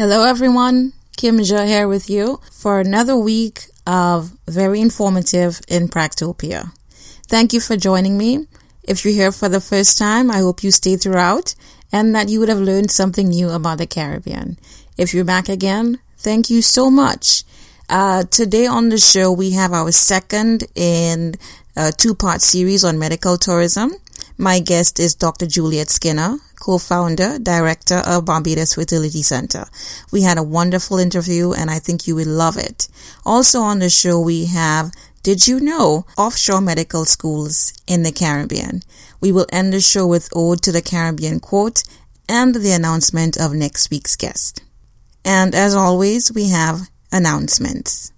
Hello everyone, Kim Ja here with you for another week of very informative in Practopia. Thank you for joining me. If you're here for the first time, I hope you stay throughout and that you would have learned something new about the Caribbean. If you're back again, thank you so much. Today on the show, we have our second in a two-part series on medical tourism. My guest is Dr. Juliet Skinner, co-founder, director of Barbados Fertility Center. We had a wonderful interview and I think you will love it. Also on the show, we have Did You Know? Offshore medical schools in the Caribbean. We will end the show with Ode to the Caribbean quote and the announcement of next week's guest. And as always, we have announcements.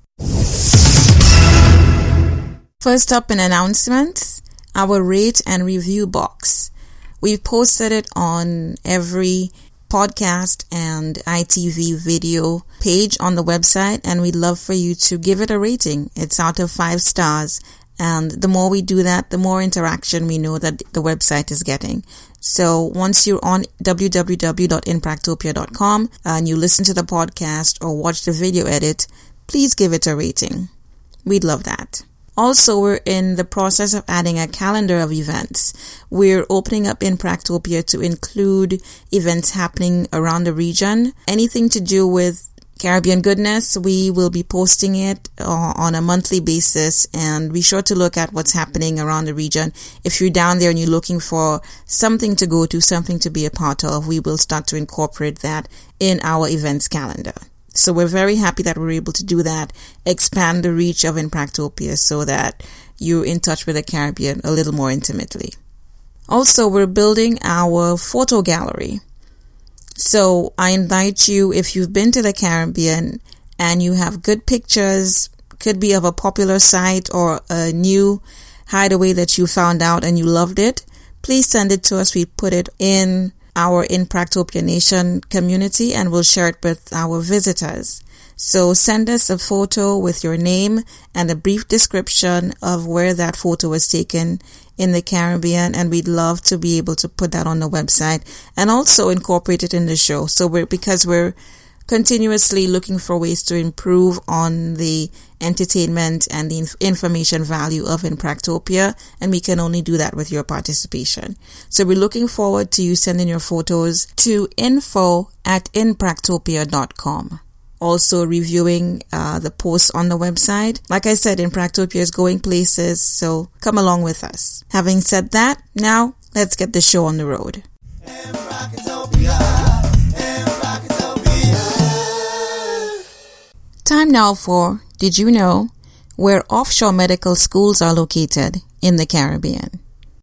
First up in announcements, our rate and review box. We've posted it on every podcast and ITV video page on the website, and we'd love for you to give it a rating. It's out of 5 stars, and the more we do that, the more interaction we know that the website is getting. So once you're on www.inpractopia.com and you listen to the podcast or watch the video edit, please give it a rating. We'd love that. Also, we're in the process of adding a calendar of events. We're opening up in Practopia to include events happening around the region. Anything to do with Caribbean goodness, we will be posting it on a monthly basis, and be sure to look at what's happening around the region. If you're down there and you're looking for something to go to, something to be a part of, we will start to incorporate that in our events calendar. So we're very happy that we're able to do that, expand the reach of Inpractopia so that you're in touch with the Caribbean a little more intimately. Also, we're building our photo gallery. So I invite you, if you've been to the Caribbean and you have good pictures, could be of a popular site or a new hideaway that you found out and you loved it, please send it to us. We put it in our Inpractopia Nation community and we'll share it with our visitors. So send us a photo with your name and a brief description of where that photo was taken in the Caribbean, and we'd love to be able to put that on the website and also incorporate it in the show. So because we're continuously looking for ways to improve on the entertainment and the information value of Inpractopia, and we can only do that with your participation. So we're looking forward to you sending your photos to info@inpractopia.com. Also reviewing the posts on the website. Like I said, Inpractopia is going places, so come along with us. Having said that, now let's get the show on the road. Time now for Did You Know? Where offshore medical schools are located in the Caribbean.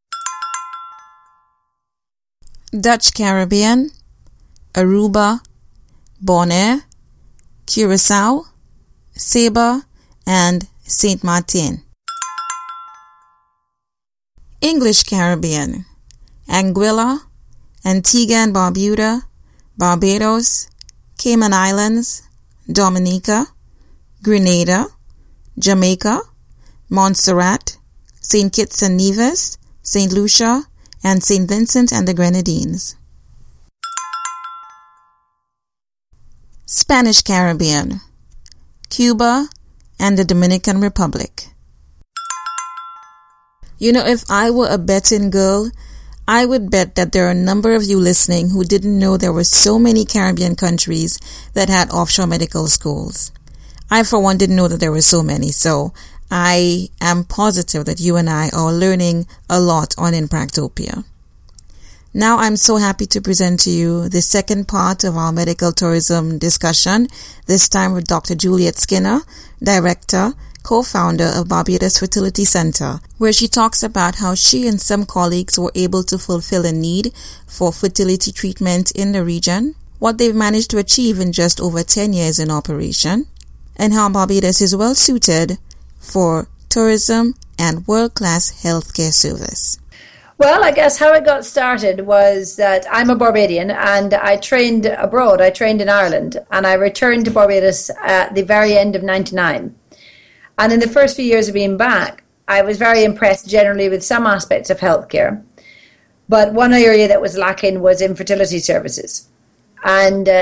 Dutch Caribbean, Aruba, Bonaire, Curacao, Saba, and Saint Martin. English Caribbean, Anguilla, Antigua and Barbuda, Barbados, Cayman Islands, Dominica, Grenada, Jamaica, Montserrat, St. Kitts and Nevis, St. Lucia, and St. Vincent and the Grenadines. Spanish Caribbean, Cuba, and the Dominican Republic. You know, if I were a betting girl, I would bet that there are a number of you listening who didn't know there were so many Caribbean countries that had offshore medical schools. I, for one, didn't know that there were so many, so I am positive that you and I are learning a lot on Inpractopia. Now I'm so happy to present to you the second part of our medical tourism discussion, this time with Dr. Juliet Skinner, director, co-founder of Barbados Fertility Center, where she talks about how she and some colleagues were able to fulfill a need for fertility treatment in the region, what they've managed to achieve in just over 10 years in operation, and how Barbados is well suited for tourism and world-class healthcare service. Well, I guess how it got started was that I'm a Barbadian and I trained abroad. I trained in Ireland and I returned to Barbados at the very end of 99. And in the first few years of being back, I was very impressed generally with some aspects of healthcare. But one area that was lacking was infertility services. And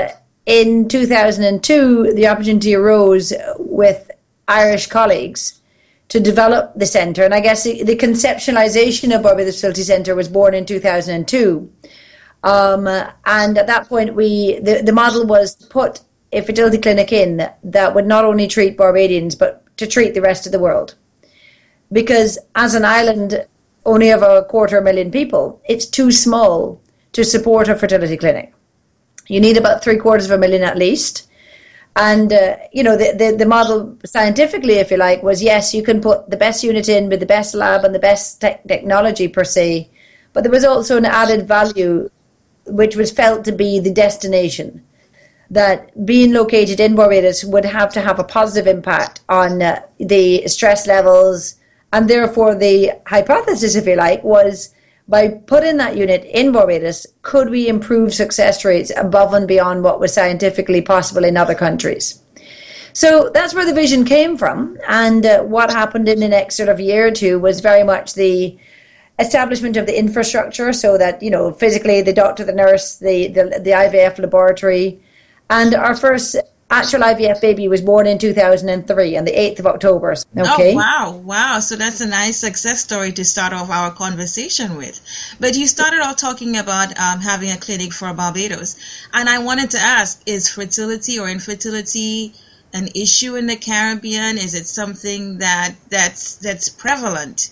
in 2002, the opportunity arose with Irish colleagues to develop the centre. And I guess the conceptualization of Barbados Fertility Centre was born in 2002. And at that point, the model was to put a fertility clinic in that would not only treat Barbadians, but to treat the rest of the world. Because as an island only of 250,000 people, it's too small to support a fertility clinic. You need about 750,000 at least. And, the model scientifically, if you like, was yes, you can put the best unit in with the best lab and the best technology per se. But there was also an added value, which was felt to be the destination. That being located in Barbados would have to have a positive impact on the stress levels. And therefore, the hypothesis, if you like, was by putting that unit in Barbados, could we improve success rates above and beyond what was scientifically possible in other countries? So that's where the vision came from. And what happened in the next sort of year or two was very much the establishment of the infrastructure, so that, physically the doctor, the nurse, the IVF laboratory. And our first actual IVF baby was born in 2003 on the 8th of October. Okay. Oh, wow. So that's a nice success story to start off our conversation with. But you started off talking about having a clinic for Barbados. And I wanted to ask, is fertility or infertility an issue in the Caribbean? Is it something that's prevalent?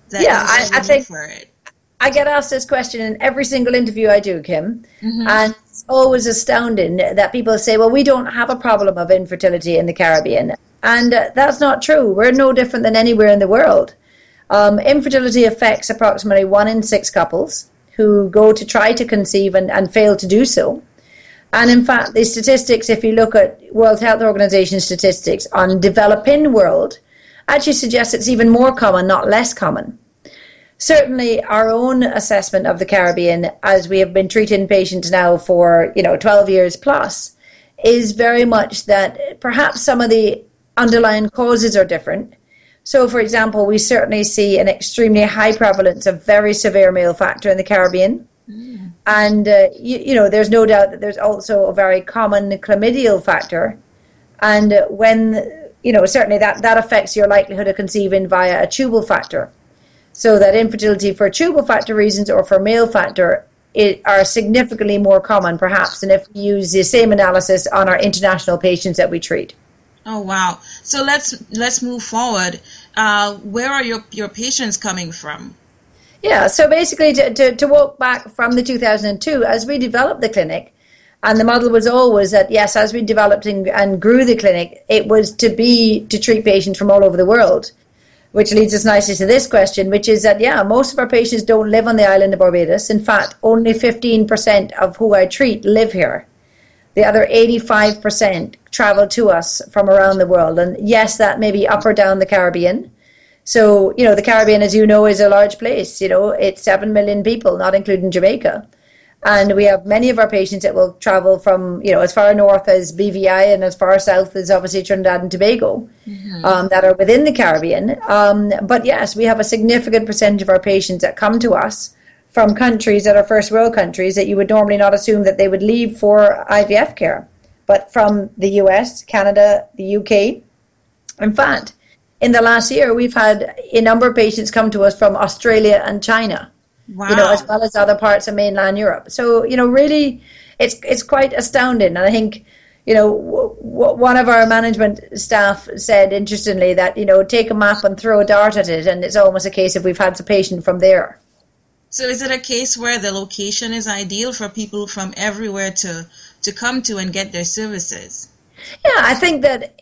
I think for it? I get asked this question in every single interview I do, Kim. Mm-hmm. And it's always astounding that people say, well, we don't have a problem of infertility in the Caribbean. And that's not true. We're no different than anywhere in the world. Infertility affects approximately 1 in 6 couples who go to try to conceive and fail to do so. And in fact, the statistics, if you look at World Health Organization statistics on developing world, actually suggest it's even more common, not less common. Certainly, our own assessment of the Caribbean, as we have been treating patients now for 12 years plus, is very much that perhaps some of the underlying causes are different. So, for example, we certainly see an extremely high prevalence of very severe male factor in the Caribbean. Mm. And, there's no doubt that there's also a very common chlamydial factor. And when, certainly that affects your likelihood of conceiving via a tubal factor. So that infertility for tubal factor reasons or for male factor are significantly more common, perhaps, than if we use the same analysis on our international patients that we treat. Oh, wow. So let's move forward. Where are your patients coming from? Yeah, so basically to walk back from the 2002, as we developed the clinic, and the model was always that, yes, as we developed and grew the clinic, it was to treat patients from all over the world. Which leads us nicely to this question, which is that, most of our patients don't live on the island of Barbados. In fact, only 15% of who I treat live here. The other 85% travel to us from around the world. And yes, that may be up or down the Caribbean. So, the Caribbean, as you know, is a large place. It's 7 million people, not including Jamaica. And we have many of our patients that will travel from, as far north as BVI and as far south as obviously Trinidad and Tobago, mm-hmm. That are within the Caribbean. But yes, we have a significant percentage of our patients that come to us from countries that are first world countries that you would normally not assume that they would leave for IVF care. But from the US, Canada, the UK. In fact, in the last year, we've had a number of patients come to us from Australia and China. Wow. As well as other parts of mainland Europe. So, really, it's quite astounding. And I think, one of our management staff said, interestingly, that, take a map and throw a dart at it, and it's almost a case of we've had a patient from there. So is it a case where the location is ideal for people from everywhere to come to and get their services? Yeah, I think that,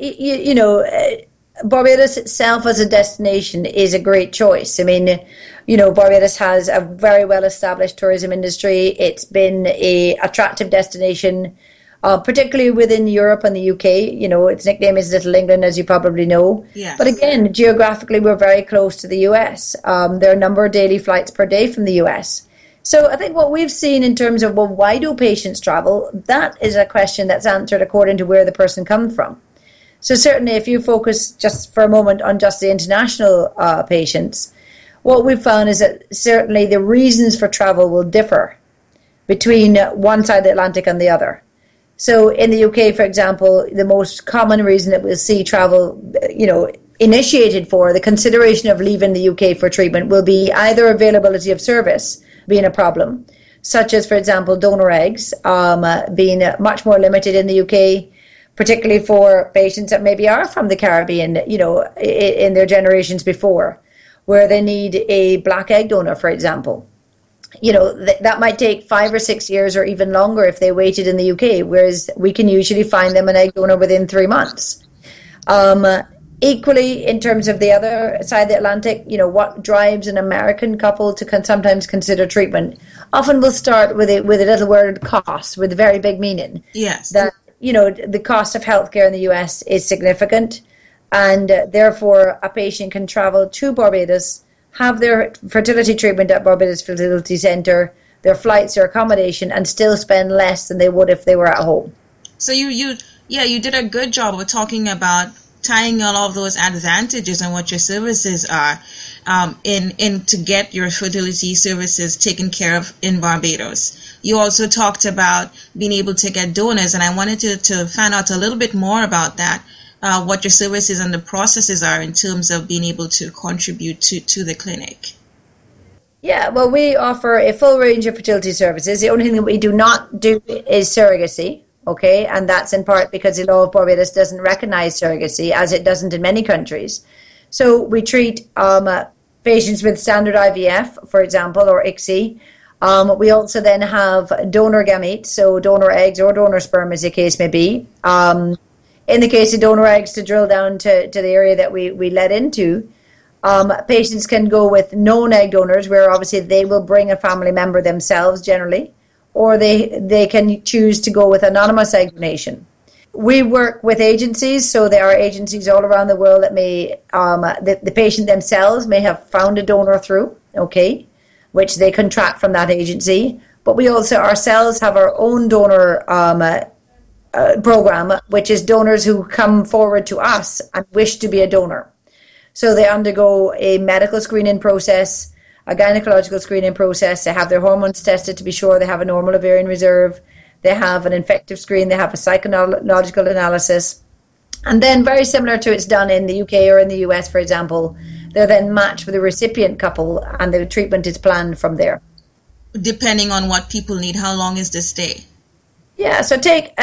Barbados itself as a destination is a great choice. I mean, Barbados has a very well-established tourism industry. It's been an attractive destination, particularly within Europe and the UK. Its nickname is Little England, as you probably know. Yes. But again, geographically, we're very close to the US. There are a number of daily flights per day from the US. So I think what we've seen in terms of, why do patients travel? That is a question that's answered according to where the person comes from. So certainly if you focus just for a moment on just the international patients, what we've found is that certainly the reasons for travel will differ between one side of the Atlantic and the other. So in the UK, for example, the most common reason that we'll see travel, initiated for the consideration of leaving the UK for treatment will be either availability of service being a problem, such as, for example, donor eggs being much more limited in the UK, particularly for patients that maybe are from the Caribbean, in their generations before, where they need a black egg donor, for example. That might take 5 or 6 years or even longer if they waited in the UK, whereas we can usually find them an egg donor within 3 months. Equally, in terms of the other side of the Atlantic, what drives an American couple to sometimes consider treatment often will start with a little word cost, with a very big meaning. Yes. That, the cost of healthcare in the US is significant, and therefore a patient can travel to Barbados, have their fertility treatment at Barbados Fertility Centre, their flights, their accommodation, and still spend less than they would if they were at home. So you did a good job of talking about tying all of those advantages and what your services are in to get your fertility services taken care of in Barbados. You also talked about being able to get donors, and I wanted to find out a little bit more about that. What your services and the processes are in terms of being able to contribute to the clinic. Yeah, well, we offer a full range of fertility services. The only thing that we do not do is surrogacy, okay? And that's in part because the law of Barbados doesn't recognize surrogacy, as it doesn't in many countries. So we treat patients with standard IVF, for example, or ICSI. We also then have donor gametes, so donor eggs or donor sperm, as the case may be. In the case of donor eggs, to drill down to the area that we led into, patients can go with known egg donors, where obviously they will bring a family member themselves generally, or they can choose to go with anonymous egg donation. We work with agencies, so there are agencies all around the world that may, the patient themselves may have found a donor through, okay, which they contract from that agency. But we also ourselves have our own donor program, which is donors who come forward to us and wish to be a donor. So they undergo a medical screening process, a gynecological screening process. They have their hormones tested to be sure they have a normal ovarian reserve. They have an infective screen. They have a psychological analysis. And then, very similar to it's done in the UK or in the US, for example, they're then matched with a recipient couple, and the treatment is planned from there. Depending on what people need, how long is the stay? Yeah, so take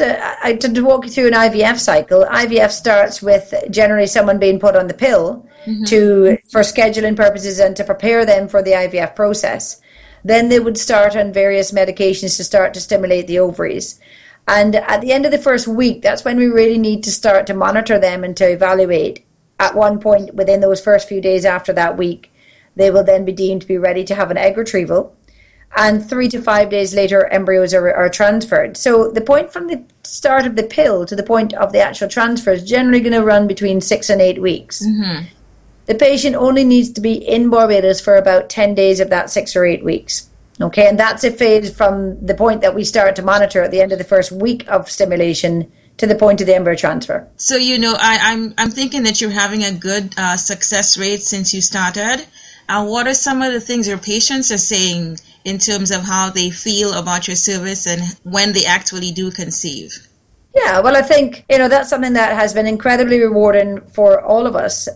to walk you through an IVF cycle. IVF starts with generally someone being put on the pill for scheduling purposes and to prepare them for the IVF process. Then they would start on various medications to start to stimulate the ovaries. And at the end of the first week, that's when we really need to start to monitor them and to evaluate. At one point within those first few days after that week, they will then be deemed to be ready to have an egg retrieval. And 3 to 5 days later, embryos are transferred. So the point from the start of the pill to the point of the actual transfer is generally going to run between 6 and 8 weeks. Mm-hmm. The patient only needs to be in Barbados for about 10 days of that 6 or 8 weeks. Okay, and that's a phase from the point that we start to monitor at the end of the first week of stimulation to the point of the embryo transfer. So, I'm thinking that you're having a good success rate since you started. What are some of the things your patients are saying in terms of how they feel about your service and when they actually do conceive? Yeah, well, I think, that's something that has been incredibly rewarding for all of us.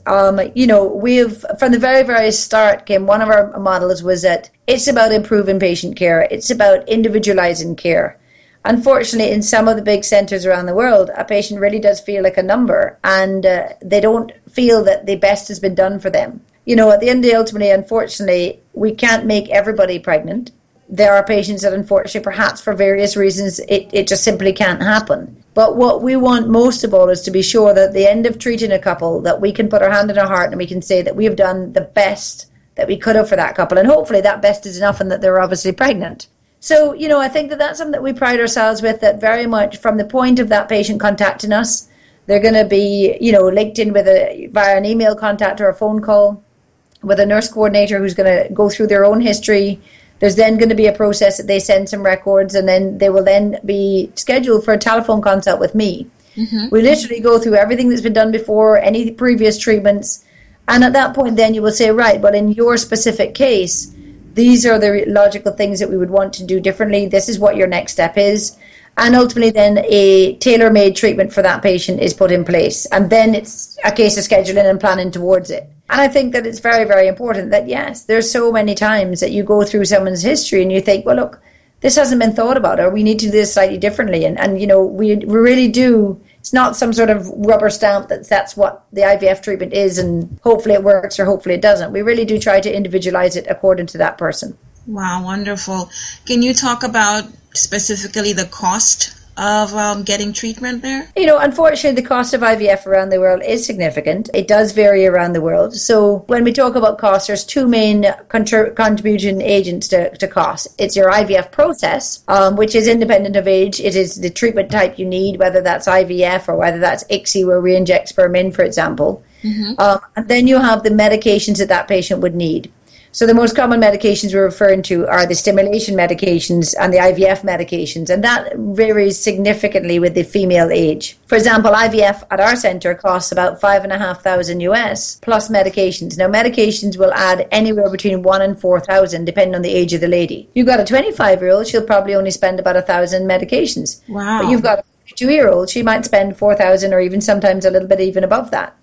We've, from the very, very start, one of our models was that it's about improving patient care. It's about individualizing care. Unfortunately, in some of the big centers around the world, a patient really does feel like a number, and they don't feel that the best has been done for them. At the end of the day, ultimately, unfortunately, we can't make everybody pregnant. There are patients that, unfortunately, perhaps for various reasons, it just simply can't happen. But what we want most of all is to be sure that at the end of treating a couple, that we can put our hand on our heart and we can say that we have done the best that we could have for that couple. And hopefully that best is enough and that they're obviously pregnant. So, I think that that's something that we pride ourselves with, that very much from the point of that patient contacting us, they're going to be, linked in with via an email contact or a phone call with a nurse coordinator who's going to go through their own history. There's then going to be a process that they send some records, and then they will then be scheduled for a telephone consult with me. Mm-hmm. We literally go through everything that's been done before, any previous treatments, and at that point then you will say, right, but in your specific case, these are the logical things that we would want to do differently. This is what your next step is. And ultimately then a tailor-made treatment for that patient is put in place. And then it's a case of scheduling and planning towards it. And I think that it's very, very important that, yes, there's so many times that you go through someone's history and you think, well, look, this hasn't been thought about, or we need to do this slightly differently. And you know, we really do. It's not some sort of rubber stamp that's what the IVF treatment is and hopefully it works or hopefully it doesn't. We really do try to individualize it according to that person. Wow, wonderful. Can you talk about specifically the cost of getting treatment there? You know, unfortunately, the cost of IVF around the world is significant. It does vary around the world. So when we talk about cost, there's two main contributing agents to cost. It's your IVF process, which is independent of age. It is the treatment type you need, whether that's IVF or whether that's ICSI, where we inject sperm in, for example. And then you have the medications that patient would need. So the most common medications we're referring to are the stimulation medications and the IVF medications, and that varies significantly with the female age. For example, IVF at our center costs about $5,500 US plus medications. Now, medications will add anywhere between $1,000 and $4,000 depending on the age of the lady. You've got a 25-year-old, she'll probably only spend about 1,000 medications. Wow. But you've got a 52-year-old, she might spend 4,000 or even sometimes a little bit even above that.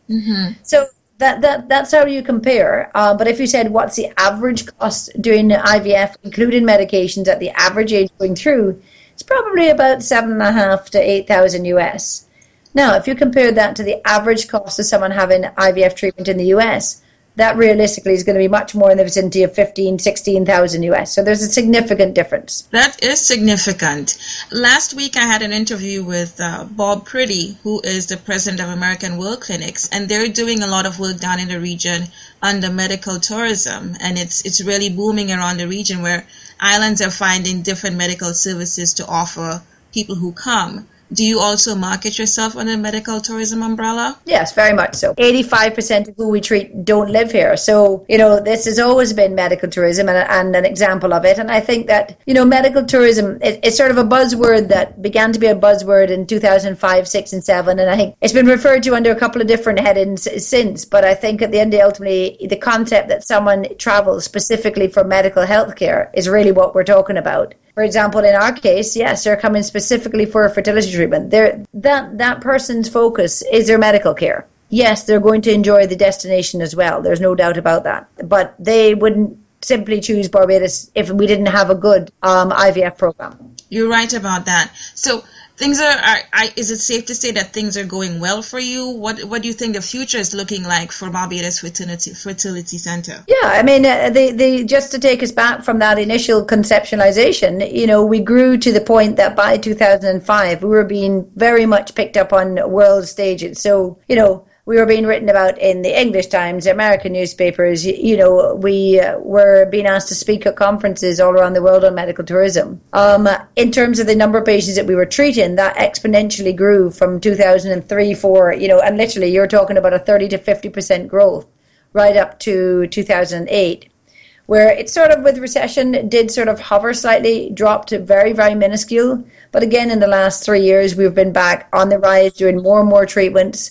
So that's how you compare. But if you said what's the average cost doing IVF, including medications at the average age going through, it's probably about $7,500 to $8,000 US. Now, if you compare that to the average cost of someone having IVF treatment in the US, that realistically is going to be much more in the vicinity of $15,000, $16,000 US. So there's a significant difference. That is significant. Last week I had an interview with Bob Pretty, who is the president of American World Clinics, and they're doing a lot of work down in the region under medical tourism, and it's really booming around the region where islands are finding different medical services to offer people who come. Do you also market yourself under medical tourism umbrella? Yes, very much so. 85% of who we treat don't live here. So, you know, this has always been medical tourism and an example of it. And I think that, you know, medical tourism, it's sort of a buzzword that began to be a buzzword in 2005, 6, and 7. And I think it's been referred to under a couple of different headings since. But I think at the end of the day, ultimately, the concept that someone travels specifically for medical health care is really what we're talking about. For example, in our case, yes, they're coming specifically for a fertility treatment. That person's focus is their medical care. Yes, they're going to enjoy the destination as well. There's no doubt about that. But they wouldn't simply choose Barbados if we didn't have a good IVF program. You're right about that. So things is it safe to say that things are going well for you? What do you think the future is looking like for Barbados Fertility Center? Yeah, I mean, just to take us back from that initial conceptualization, you know, we grew to the point that by 2005, we were being very much picked up on world stages. So, you know, we were being written about in the English Times, the American newspapers. You know, we were being asked to speak at conferences all around the world on medical tourism. In terms of the number of patients that we were treating, that exponentially grew from 2003, 4, you know, and literally you're talking about a 30 to 50% growth right up to 2008, where it sort of with recession did sort of hover slightly, dropped to very, very minuscule. But again, in the last 3 years, we've been back on the rise, doing more and more treatments.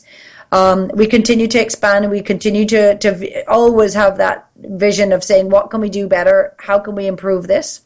We continue to expand, and we continue to always have that vision of saying, what can we do better? How can we improve this?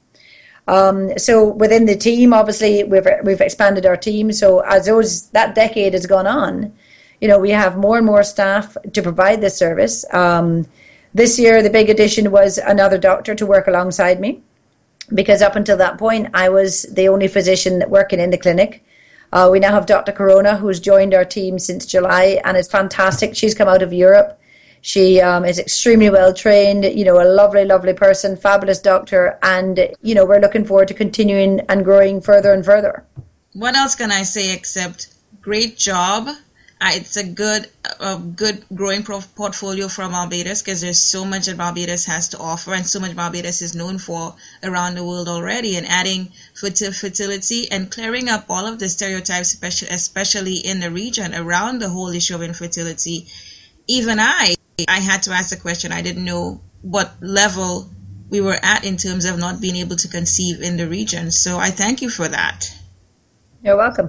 So within the team, obviously, we've expanded our team. So as that decade has gone on, you know, we have more and more staff to provide this service. This year, the big addition was another doctor to work alongside me, because up until that point, I was the only physician working in the clinic. We now have Dr. Corona, who's joined our team since July, and it's fantastic. She's come out of Europe. She is extremely well trained, you know, a lovely, lovely person, fabulous doctor, and, you know, we're looking forward to continuing and growing further and further. What else can I say except great job? It's a good growing portfolio from Barbados, because there's so much that Barbados has to offer and so much Barbados is known for around the world already, and adding fertility and clearing up all of the stereotypes, especially in the region around the whole issue of infertility. Even I had to ask the question. I didn't know what level we were at in terms of not being able to conceive in the region. So I thank you for that. You're welcome.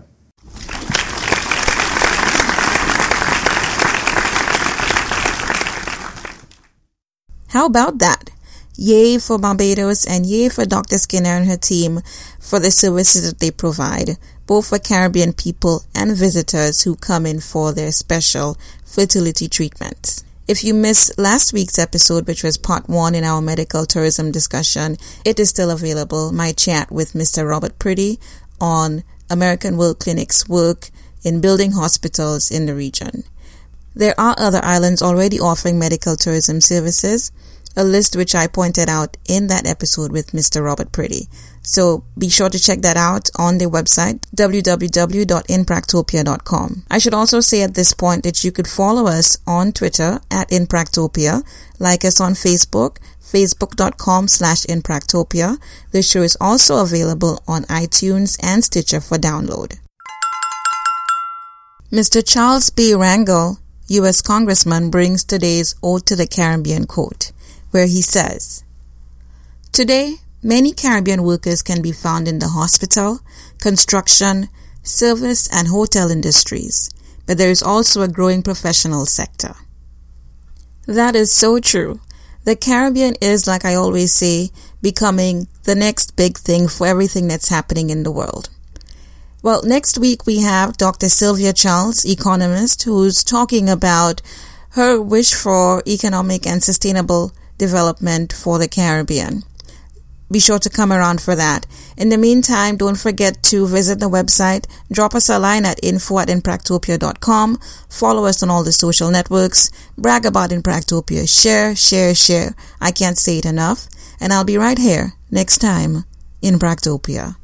How about that? Yay for Barbados, and yay for Dr. Skinner and her team for the services that they provide, both for Caribbean people and visitors who come in for their special fertility treatments. If you missed last week's episode, which was part 1 in our medical tourism discussion, it is still available. My chat with Mr. Robert Priddy on American World Clinic's work in building hospitals in the region. There are other islands already offering medical tourism services, a list which I pointed out in that episode with Mr. Robert Priddy. So be sure to check that out on their website, www.inpractopia.com. I should also say at this point that you could follow us on Twitter at Inpractopia, like us on Facebook, facebook.com/Inpractopia. The show is also available on iTunes and Stitcher for download. Mr. Charles B. Rangel, U.S. Congressman, brings today's Ode to the Caribbean quote, where he says, "Today, many Caribbean workers can be found in the hospital, construction, service, and hotel industries, but there is also a growing professional sector." That is so true. The Caribbean is, like I always say, becoming the next big thing for everything that's happening in the world. Well, next week we have Dr. Sylvia Charles, economist, who's talking about her wish for economic and sustainable development for the Caribbean. Be sure to come around for that. In the meantime, don't forget to visit the website, drop us a line at info@inpractopia.com, follow us on all the social networks, brag about Inpractopia, share. I can't say it enough. And I'll be right here next time in Inpractopia.